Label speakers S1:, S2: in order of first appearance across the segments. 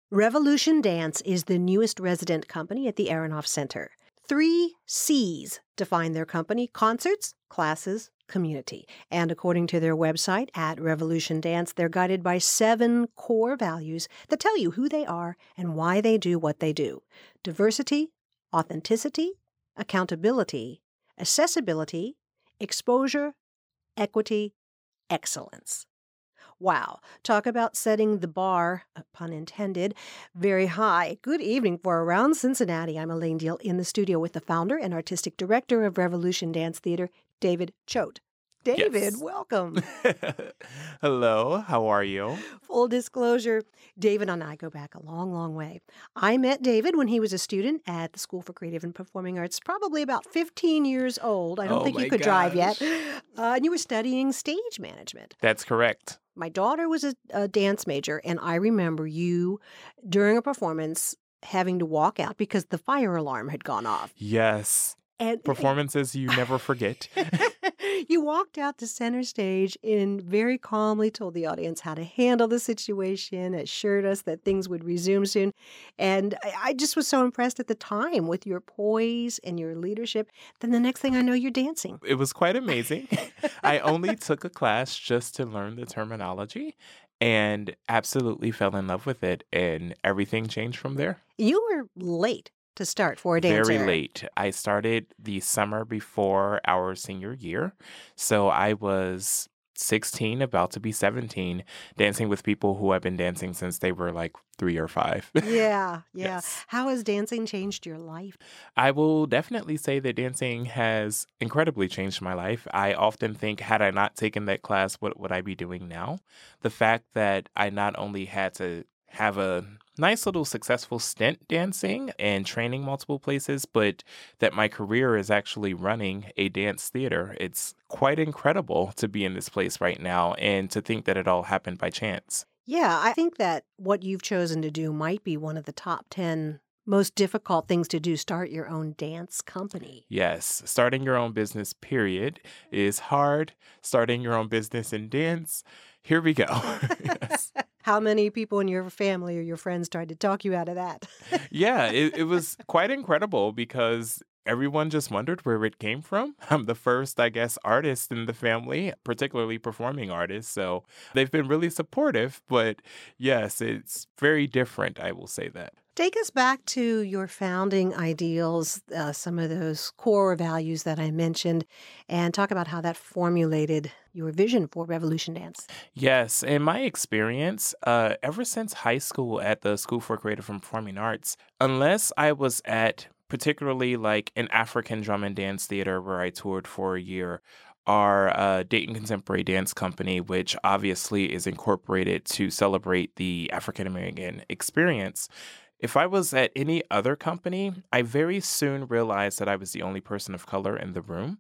S1: Revolution Dance is the newest resident company at the Aronoff Center. 3 C's define their company: concerts, classes, community. And according to their website at Revolution Dance, they're guided by 7 core values that tell you who they are and why they do what they do: diversity, authenticity, accountability, accessibility, exposure, equity, excellence. Wow. Talk about setting the bar, pun intended, very high. Good evening for Around Cincinnati. I'm Elaine Deal in the studio with the founder and artistic director of Revolution Dance Theater, David Choate. David,
S2: Yes.
S1: welcome.
S2: Hello, how are you?
S1: Full disclosure, David and I go back a long, long way. I met David when he was a student at the School for Creative and Performing Arts, probably about 15 years old. I don't
S2: Oh
S1: think you
S2: my
S1: could drive yet.
S2: gosh.
S1: And you were studying stage management.
S2: That's correct.
S1: My daughter was a dance major, and I remember you, during a performance, having to walk out because the fire alarm had gone off.
S2: Yes.
S1: And
S2: Performances you never forget.
S1: you walked out to center stage and very calmly told the audience how to handle the situation, assured us that things would resume soon. And I just was so impressed at the time with your poise and your leadership. Then the next thing I know, you're dancing.
S2: It was quite amazing. I only took a class just to learn the terminology and absolutely fell in love with it, and everything changed from there.
S1: You were late to start for a dancer.
S2: Very late. I started the summer before our senior year. So I was 16, about to be 17, dancing with people who have been dancing since they were like 3 or 5.
S1: Yeah.
S2: Yes.
S1: How has dancing changed your life?
S2: I will definitely say that dancing has incredibly changed my life. I often think, had I not taken that class, what would I be doing now? The fact that I not only had to have a nice little successful stint dancing and training multiple places, but that my career is actually running a dance theater. It's quite incredible to be in this place right now and to think that it all happened by chance.
S1: Yeah, I think that what you've chosen to do might be one of the top 10 most difficult things to do: start your own dance company.
S2: Yes, starting your own business, period, is hard. Starting your own business in dance, here we go. Yes.
S1: How many people in your family or your friends tried to talk you out of that?
S2: Yeah, it was quite incredible because everyone just wondered where it came from. I'm the first, I guess, artist in the family, particularly performing artist. So they've been really supportive. But yes, it's very different, I will say that.
S1: Take us back to your founding ideals, some of those core values that I mentioned, and talk about how that formulated your vision for Revolution Dance.
S2: Yes, in my experience, ever since high school at the School for Creative and Performing Arts, unless I was at particularly like an African drum and dance theater where I toured for a year, our Dayton Contemporary Dance Company, which obviously is incorporated to celebrate the African American experience. If I was at any other company, I very soon realized that I was the only person of color in the room.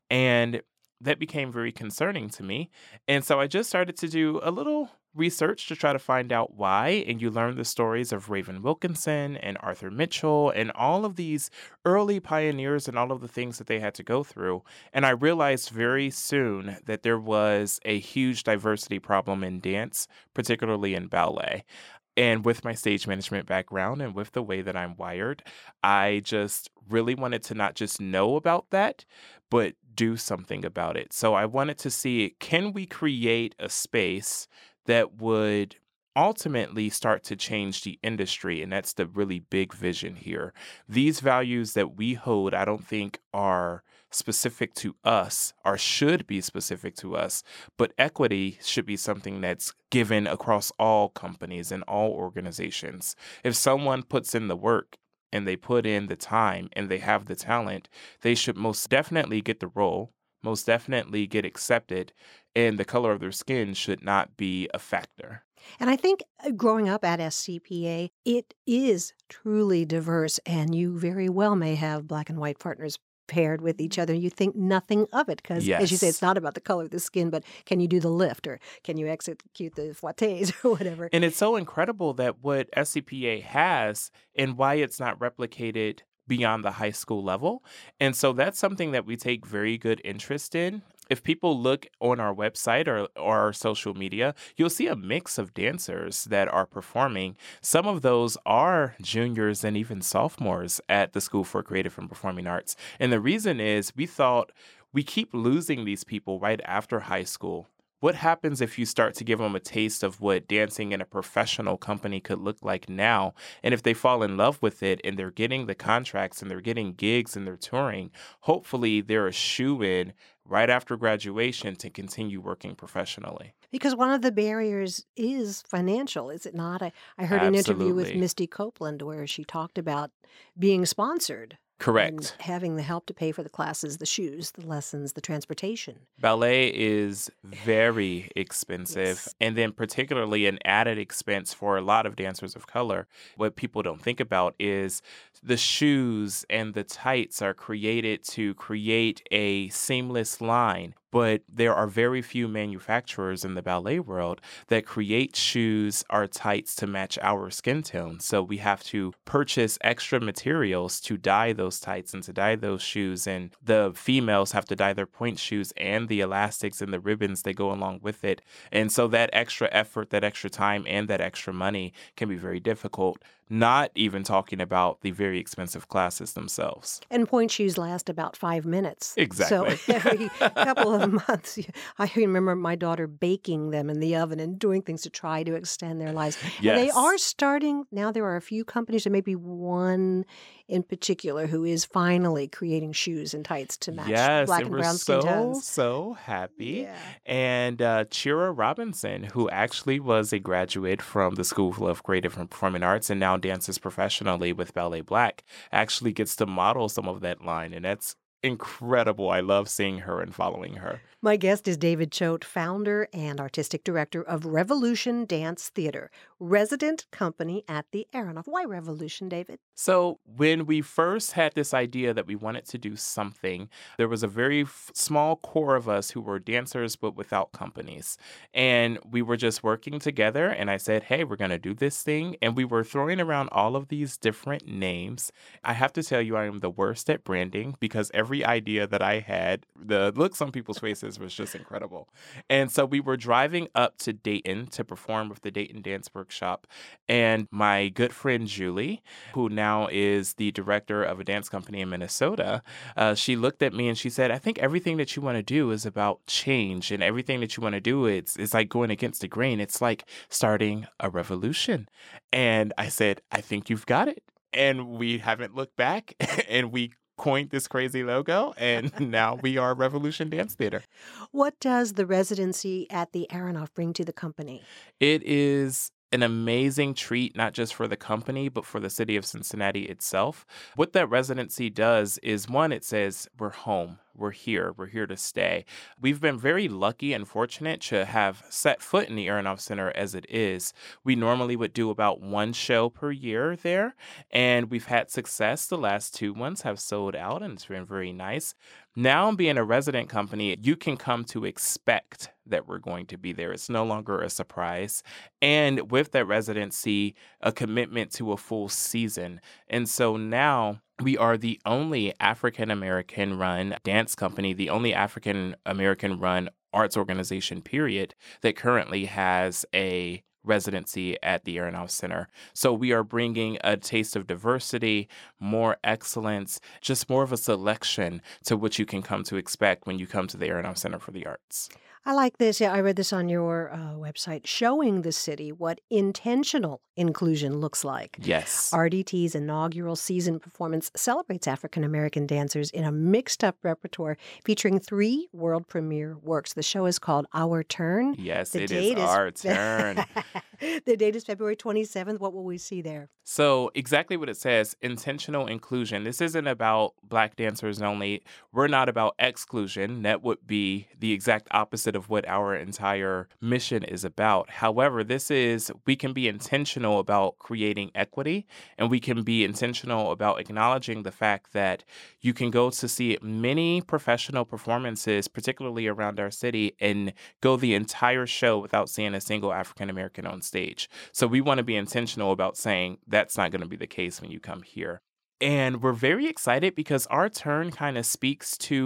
S2: And that became very concerning to me. And so I just started to do a little research to try to find out why. And you learn the stories of Raven Wilkinson and Arthur Mitchell and all of these early pioneers and all of the things that they had to go through. And I realized very soon that there was a huge diversity problem in dance, particularly in ballet. And with my stage management background and with the way that I'm wired, I just really wanted to not just know about that, but do something about it. So I wanted to see, can we create a space that would ultimately start to change the industry? And that's the really big vision here. These values that we hold, I don't think are specific to us or should be specific to us, but equity should be something that's given across all companies and all organizations. If someone puts in the work and they put in the time and they have the talent, they should most definitely get the role, most definitely get accepted, and the color of their skin should not be a factor.
S1: And I think growing up at SCPA, it is truly diverse, and you very well may have black and white partners paired with each other. You think nothing of it because, as you say, it's
S2: Yes.
S1: not about the color of the skin, but can you do the lift or can you execute the fouettes or whatever?
S2: And it's so incredible that what SCPA has and why it's not replicated beyond the high school level. And so that's something that we take very good interest in. if people look on our website or our social media, you'll see a mix of dancers that are performing. Some of those are juniors and even sophomores at the School for Creative and Performing Arts. And the reason is we thought we keep losing these people right after high school. What happens if you start to give them a taste of what dancing in a professional company could look like now? And if they fall in love with it and they're getting the contracts and they're getting gigs and they're touring, hopefully they're a shoe-in right after graduation to continue working professionally.
S1: Because one of the barriers is financial, is it not? I heard an interview with
S2: Absolutely.
S1: Misty Copeland where she talked about being sponsored and
S2: Correct.
S1: having the help to pay for the classes, the shoes, the lessons, the transportation.
S2: Ballet is very expensive,
S1: Yes.
S2: and then particularly an added expense for a lot of dancers of color. What people don't think about is the shoes and the tights are created to create a seamless line. But there are very few manufacturers in the ballet world that create shoes or tights to match our skin tone. So we have to purchase extra materials to dye those tights and to dye those shoes. And the females have to dye their point shoes and the elastics and the ribbons that go along with it. And so that extra effort, that extra time, and that extra money can be very difficult. Not even talking about the very expensive classes themselves.
S1: And point shoes last about 5 minutes.
S2: Exactly.
S1: So every couple of months, I remember my daughter baking them in the oven and doing things to try to extend their lives. And they
S2: Yes.
S1: are starting, now there are a few companies, and maybe one in particular, who is finally creating shoes and tights to match
S2: Yes,
S1: black
S2: and
S1: and
S2: we're
S1: brown skin tones.
S2: so happy.
S1: Yeah.
S2: And Chira Robinson, who actually was a graduate from the School of Creative and Performing Arts and now dances professionally with Ballet Black, actually gets to model some of that line. And that's incredible. I love seeing her and following her.
S1: My guest is David Choate, founder and artistic director of Revolution Dance Theater, resident company at the Aronoff. Why Revolution, David?
S2: So when we first had this idea that we wanted to do something, there was a very small core of us who were dancers but without companies. And we were just working together and I said, hey, we're going to do this thing. And we were throwing around all of these different names. I have to tell you, I am the worst at branding because every idea that I had, the looks on people's faces was just incredible. And so we were driving up to Dayton to perform with the Dayton Dance Workshop. And my good friend Julie, who now is the director of a dance company in Minnesota, she looked at me and she said, I think everything that you want to do is about change, and everything that you want to do, it's like going against the grain. It's like starting a revolution. And I said, I think you've got it. And we haven't looked back and we coined this crazy logo, and now we are Revolution Dance Theater.
S1: What does the residency at the Aronoff bring to the company?
S2: It is an amazing treat, not just for the company, but for the city of Cincinnati itself. What that residency does is, one, it says we're home. We're here to stay. We've been very lucky and fortunate to have set foot in the Aronoff Center as it is. We normally would do about one show per year there, and we've had success. The last 2 ones have sold out, and it's been very nice. Now, being a resident company, you can come to expect that we're going to be there. It's no longer a surprise. And with that residency, a commitment to a full season. And so now we are the only African American run dance company, the only African American run arts organization, period, that currently has a residency at the Aronoff Center. So we are bringing a taste of diversity, more excellence, just more of a selection to what you can come to expect when you come to the Aronoff Center for the Arts.
S1: I like this. Yeah, I read this on your website, showing the city what intentional inclusion looks like.
S2: Yes.
S1: RDT's inaugural season performance celebrates African American dancers in a mixed up repertoire featuring 3 world premiere works. The show is called Our Turn.
S2: Yes,
S1: The
S2: it
S1: date
S2: is
S1: is-
S2: our turn.
S1: The date is February 27th. What will we see there?
S2: So exactly what it says, intentional inclusion. This isn't about Black dancers only. We're not about exclusion. That would be the exact opposite of what our entire mission is about. However, we can be intentional about creating equity, and we can be intentional about acknowledging the fact that you can go to see many professional performances, particularly around our city, and go the entire show without seeing a single African American on stage. So we want to be intentional about saying that's not going to be the case when you come here. And we're very excited because Our Turn kind of speaks to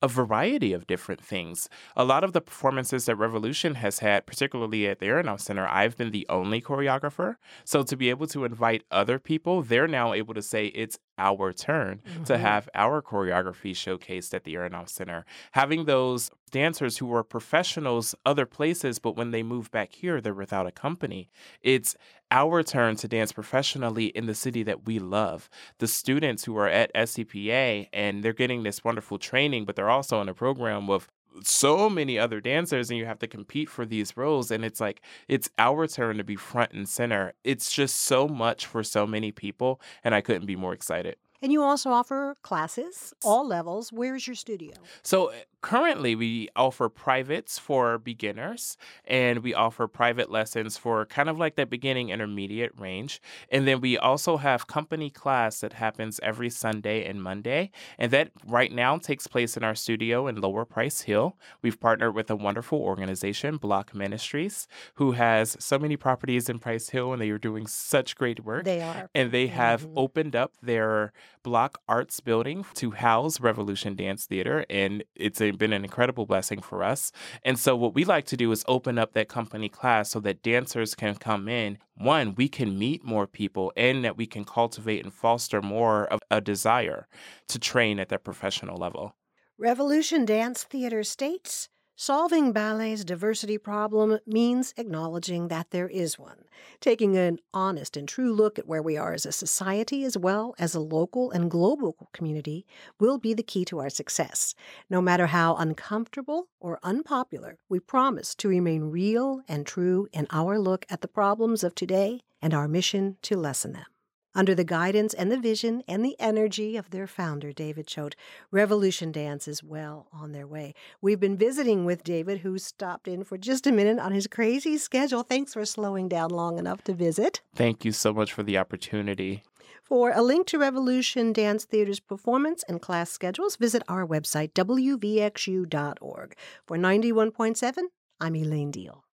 S2: a variety of different things. A lot of the performances that Revolution has had, particularly at the Aronoff Center, I've been the only choreographer. So to be able to invite other people, they're now able to say it's our turn to
S1: Hmm.
S2: have our choreography showcased at the Aronoff Center. Having those dancers who were professionals other places, but when they move back here, they're without a company. It's our turn to dance professionally in the city that we love. The students who are at SCPA and they're getting this wonderful training, but they're also in a program with so many other dancers and you have to compete for these roles, and it's like it's our turn to be front and center. It's just so much for so many people, and I couldn't be more excited.
S1: And you also offer classes, all levels. Where's your studio?
S2: So currently, we offer privates for beginners, and we offer private lessons for kind of like that beginning intermediate range. And then we also have company class that happens every Sunday and Monday. And that right now takes place in our studio in Lower Price Hill. We've partnered with a wonderful organization, Block Ministries, who has so many properties in Price Hill, and they are doing such great work.
S1: They are.
S2: And they have
S1: Mhm.
S2: opened up their Block Arts building to house Revolution Dance Theater, and been an incredible blessing for us. And so, what we like to do is open up that company class so that dancers can come in. One, we can meet more people, and that we can cultivate and foster more of a desire to train at that professional level.
S1: Revolution Dance Theater states solving ballet's diversity problem means acknowledging that there is one, taking an honest and true look at where we are as a society as well as a local and global community will be the key to our success. No matter how uncomfortable or unpopular, we promise to remain real and true in our look at the problems of today and our mission to lessen them. Under the guidance and the vision and the energy of their founder, David Choate, Revolution Dance is well on their way. We've been visiting with David, who stopped in for just a minute on his crazy schedule. Thanks for slowing down long enough to visit.
S2: Thank you so much for the opportunity.
S1: For a link to Revolution Dance Theater's performance and class schedules, visit our website, wvxu.org. For 91.7, I'm Elaine Deal.